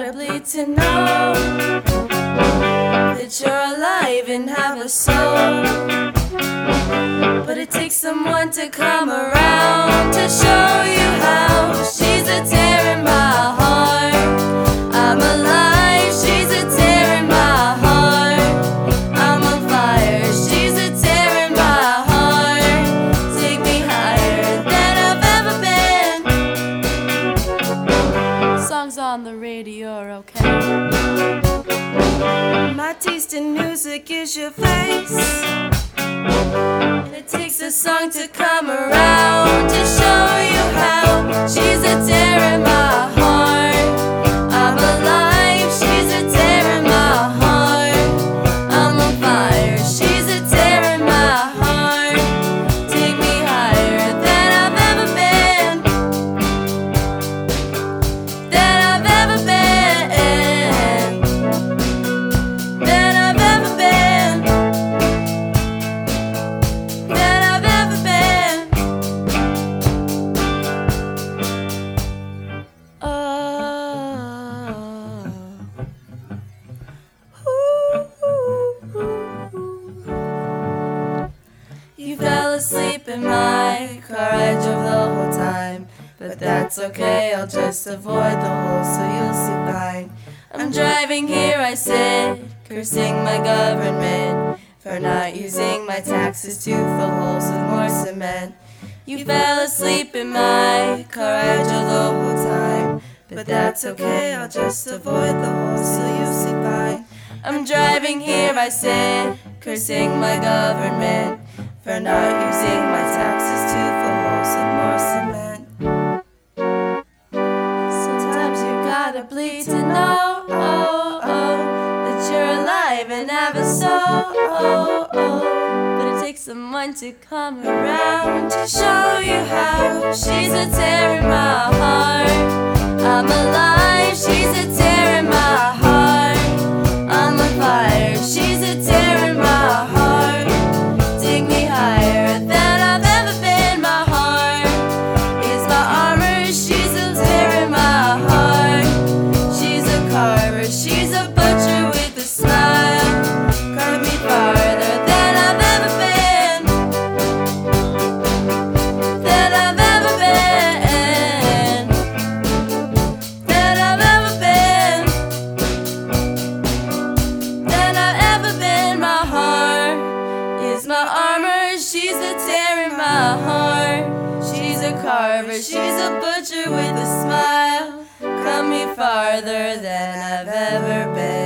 gotta bleed to know that you're alive and have a soul. But it takes someone to come around to show you how. She's a tear in my heart. I'm alive, she's a tear in my heart. I'm on fire, she's a tear in my heart. Take me higher than I've ever been. Songs on the radio are okay. My taste in music is your face. It takes a song to come around to show you how. She's a tear in my heart. I'm alive, she's a tear in my heart. I'm on fire, she's a tear in my heart. Take me higher than I've ever been. Than I've ever been. Than I've ever been. Than I've ever been. You fell asleep in my car, I drove the whole time. But that's okay, I'll just avoid the hole so you'll see fine. I'm driving here, I sit, cursing my government for not using my taxes to fill holes with more cement. You fell asleep in my car, I drove the whole time. But that's okay, I'll just avoid the hole so you'll see fine. I'm driving here, I sit, cursing my government for not using my taxes to fill holes with more cement. Sometimes you gotta bleed to know that you're alive and have a soul. But it takes someone to come around to show you how. She's a tear in my heart. I'm alive, she's a tear in my heart. I'm on fire, she's a tear in my heart. Take me higher than I've ever been. My heart is my armor, she's a tear in my heart. She's a carver, she's a butcher with a smile. Carve me farther than I've ever been. Than I've ever been. Than I've ever been. Than I've ever been. My heart is my armor, she's a tear in my heart. She's a carver, she's a butcher with a smile. Come me farther than I've ever been.